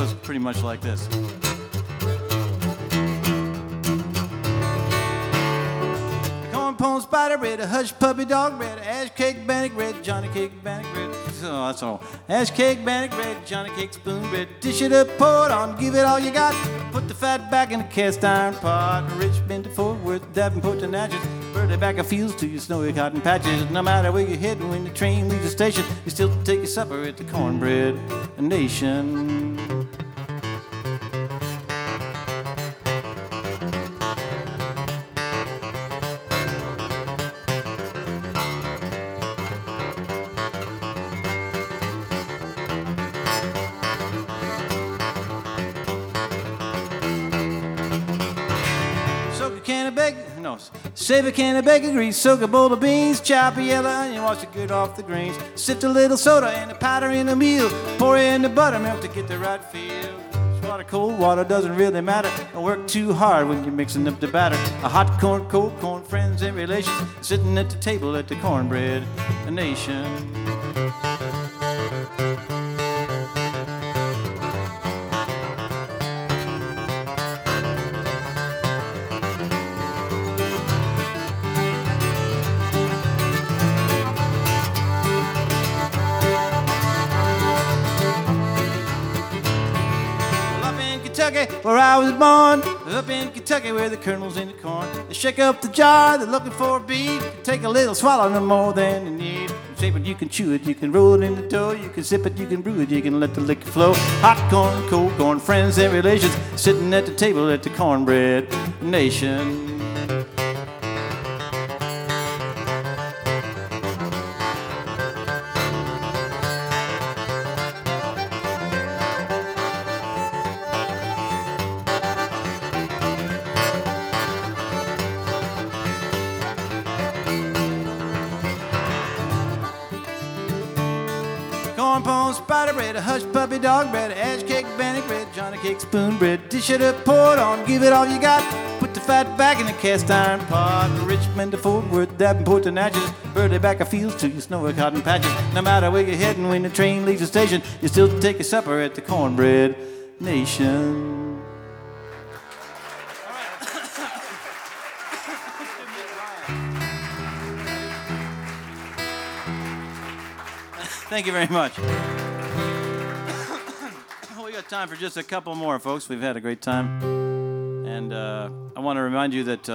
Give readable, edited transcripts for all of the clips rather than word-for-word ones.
goes pretty much like this. Corn pone spider red, a hush puppy dog red, ash cake bannock red, Johnny cake bannock red. Oh, that's all. Ash cake bannock red, Johnny cake spoon red. Dish it up, pour it on, give it all you got. Put the fat back in the cast iron pot. Richmond to Fort Worth, Davenport to Natchez. Birthday back a fields to your snowy cotton patches. No matter where you're heading, when the train leaves the station, you still take your supper at the Cornbread Nation. Save a can of bacon grease, soak a bowl of beans, chop a yellow onion, wash it good off the greens. Sift a little soda and a powder in a meal. Pour in the buttermilk to get the right feel. Water, cold water doesn't really matter. Don't work too hard when you're mixing up the batter. A hot corn, cold corn, friends and relations sitting at the table at the Cornbread Nation. Where I was born, up in Kentucky where the kernel's in the corn. They shake up the jar, they're looking for a bead. Take a little swallow, no more than you need. Shape it, you can chew it, you can roll it in the dough. You can sip it, you can brew it, you can let the liquor flow. Hot corn, cold corn, friends and relations sitting at the table at the Cornbread Nation. Corn pone, spider bread, a hush puppy dog bread, ash cake, bannock bread, Johnny cake, spoon bread. Dish it up, pour it on, give it all you got. Put the fat back in the cast iron pot. Richmond to Fort Worth, Davenport to Natchez. Birthday back a fields to your snowy cotton patches. No matter where you're heading when the train leaves the station, you still take your supper at the Cornbread Nation. Thank you very much. We got time for just a couple more, folks. We've had a great time. And I want to remind you that,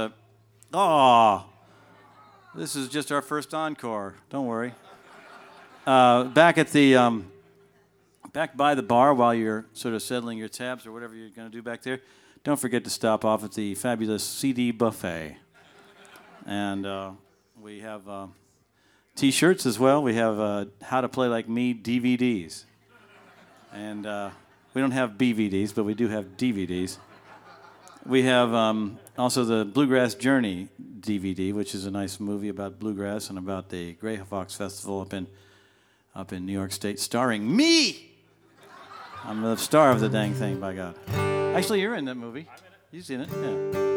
this is just our first encore. Don't worry. Back at the, back by the bar while you're sort of settling your tabs or whatever you're going to do back there, don't forget to stop off at the fabulous CD buffet. And we have T-shirts as well. We have How to Play Like Me DVDs. And we don't have BVDs, but we do have DVDs. We have also the Bluegrass Journey DVD, which is a nice movie about bluegrass and about the Grey Fox Festival up in New York State, starring me. I'm the star of the dang thing, by God. Actually, you're in that movie. You've seen it, yeah.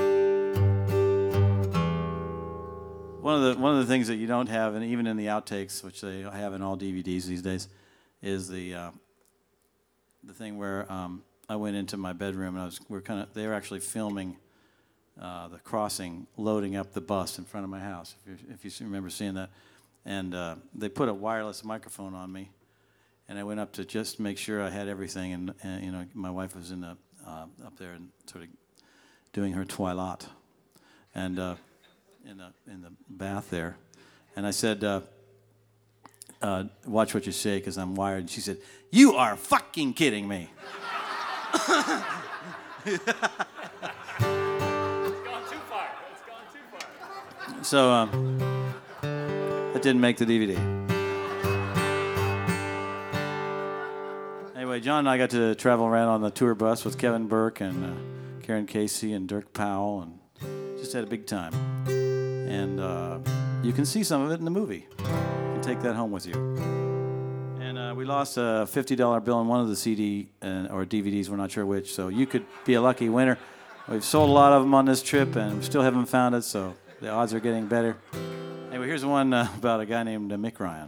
One of the things that you don't have, and even in the outtakes, which they have in all DVDs these days, is the thing where I went into my bedroom and they were actually filming the crossing, loading up the bus in front of my house. If you remember seeing that, and they put a wireless microphone on me, and I went up to just make sure I had everything, and you know, my wife was in the up there and sort of doing her toilet, and in the bath there, and I said, watch what you say because I'm wired. And she said, "You are fucking kidding me." It's gone too far. It's gone too far. So that didn't make the DVD. Anyway, John and I got to travel around on the tour bus with Kevin Burke and Karen Casey and Dirk Powell, and just had a big time. And you can see some of it in the movie. You can take that home with you. And we lost a $50 bill on one of the CD or DVDs, we're not sure which, so you could be a lucky winner. We've sold a lot of them on this trip, and we still haven't found it, so the odds are getting better. Anyway, here's one about a guy named Mick Ryan.